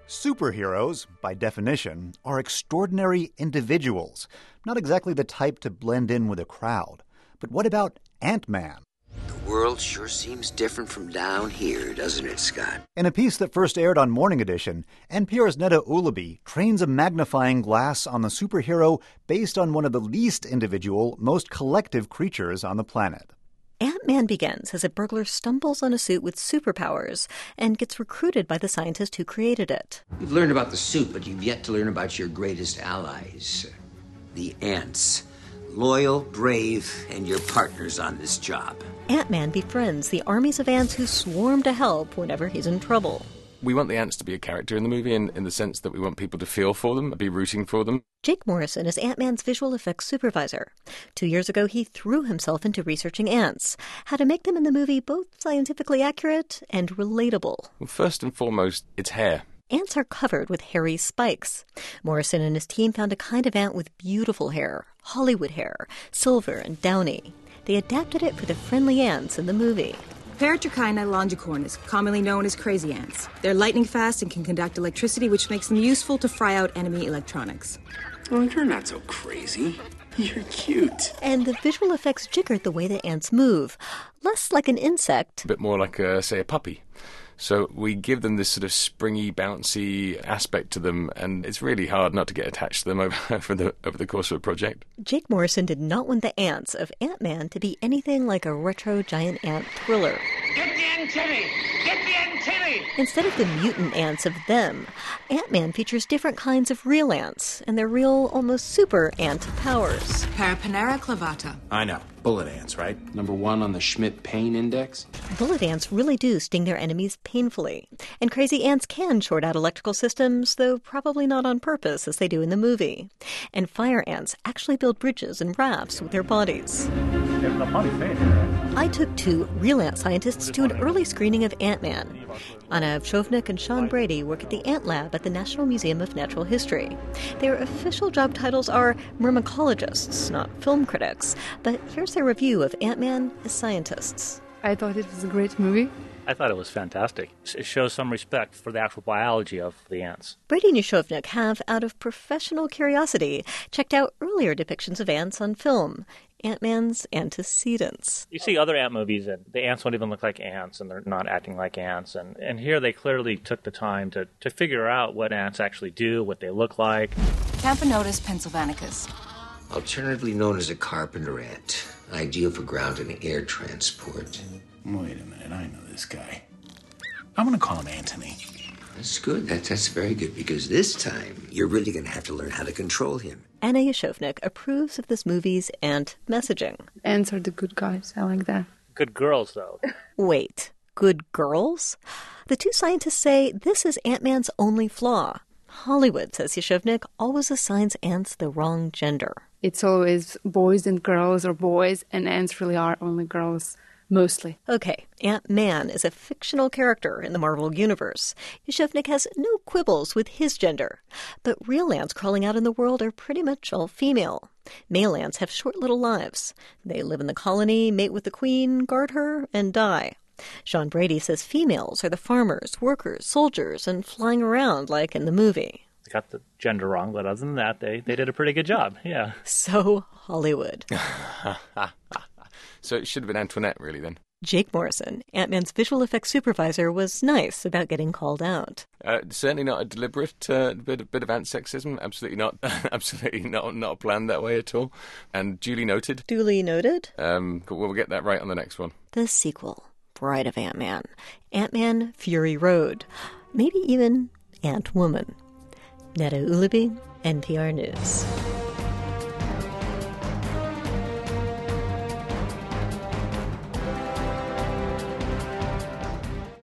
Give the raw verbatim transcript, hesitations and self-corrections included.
Superheroes, by definition, are extraordinary individuals, not exactly the type to blend in with a crowd. But what about Ant-Man? The world sure seems different from down here, doesn't it, Scott? In a piece that first aired on Morning Edition, N P R's Neda Ulaby trains a magnifying glass on the superhero based on one of the least individual, most collective creatures on the planet. Ant-Man begins as a burglar stumbles on a suit with superpowers and gets recruited by the scientist who created it. You've learned about the suit, but you've yet to learn about your greatest allies, the ants. Loyal, brave, and your partners on this job. Ant-Man befriends the armies of ants who swarm to help whenever he's in trouble. We want the ants to be a character in the movie in, in the sense that we want people to feel for them, be rooting for them. Jake Morrison is Ant-Man's visual effects supervisor. Two years ago, he threw himself into researching ants, how to make them in the movie both scientifically accurate and relatable. Well, first and foremost, it's hair. Ants are covered with hairy spikes. Morrison and his team found a kind of ant with beautiful hair, Hollywood hair, silver and downy. They adapted it for the friendly ants in the movie. Paratrichina longicornis, commonly known as crazy ants. They're lightning fast and can conduct electricity, which makes them useful to fry out enemy electronics. Well, you're not so crazy. You're cute. And the visual effects jiggered the way the ants move. Less like an insect. A bit more like, a, say, a puppy. So we give them this sort of springy, bouncy aspect to them, and it's really hard not to get attached to them over, over, the, over the course of a project. Jake Morrison did not want the ants of Ant-Man to be anything like a retro giant ant thriller. Get the antennae! Get the antennae! Instead of the mutant ants of them, Ant-Man features different kinds of real ants and their real, almost super ant powers. Paraponera clavata. I know. Bullet ants, right? Number one on the Schmidt Pain Index. Bullet ants really do sting their enemies painfully. And crazy ants can short out electrical systems, though probably not on purpose as they do in the movie. And fire ants actually build bridges and rafts with their bodies. I took two real ant scientists to an early screening of Ant-Man. Anna Avshovnik and Sean Brady work at the Ant Lab at the National Museum of Natural History. Their official job titles are myrmecologists, not film critics. But here's their review of Ant-Man as scientists. I thought it was a great movie. I thought it was fantastic. It shows some respect for the actual biology of the ants. Brady and Avshovnik have, out of professional curiosity, checked out earlier depictions of ants on film. Ant-Man's antecedents. You see other ant movies and the ants don't even look like ants and they're not acting like ants. And, and here they clearly took the time to, to figure out what ants actually do, what they look like. Camponotus pennsylvanicus. Alternatively known as a carpenter ant. Ideal for ground and air transport. Wait a minute, I know this guy. I'm gonna call him Anthony. That's good. That, that's very good, because this time you're really gonna have to learn how to control him. Anna Avshovnik approves of this movie's ant messaging. Ants are the good guys. I like that. Good girls, though. Wait, good girls? The two scientists say this is Ant-Man's only flaw. Hollywood, says Avshovnik, always assigns ants the wrong gender. It's always boys and girls or boys, and ants really are only girls. Mostly. Okay, Ant-Man is a fictional character in the Marvel Universe. Avshovnik has no quibbles with his gender. But real ants crawling out in the world are pretty much all female. Male ants have short little lives. They live in the colony, mate with the queen, guard her, and die. Sean Brady says females are the farmers, workers, soldiers, and flying around like in the movie. They got the gender wrong, but other than that, they, they did a pretty good job, yeah. So Hollywood. So it should have been Antoinette, really, then. Jake Morrison, Ant-Man's visual effects supervisor, was nice about getting called out. Uh, certainly not a deliberate uh, bit, of, bit of ant sexism. Absolutely not. Absolutely not not planned that way at all. And duly noted. Duly noted? Um, we'll get that right on the next one. The sequel, Bride of Ant-Man. Ant-Man Fury Road. Maybe even Ant-Woman. Neda Ulaby, N P R News.